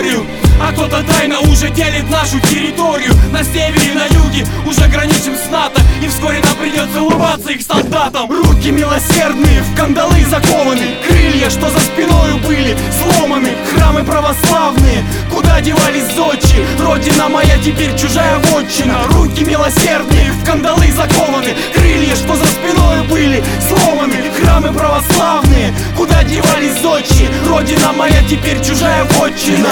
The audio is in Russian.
историю. А кто-то тайно уже делит нашу территорию. На севере и на юге уже граничим с НАТО, и вскоре нам придется улыбаться их солдатам. Руки милосердные в кандалы закованы, крылья, что за спиною были, сломаны. Храмы православные, куда девались зодчи? Родина моя теперь чужая вотчина. Руки милосердные в кандалы закованы, крылья, что за спиною были, сломаны. Храмы православные, куда девались зодчи? Родина моя теперь чужая вотчина.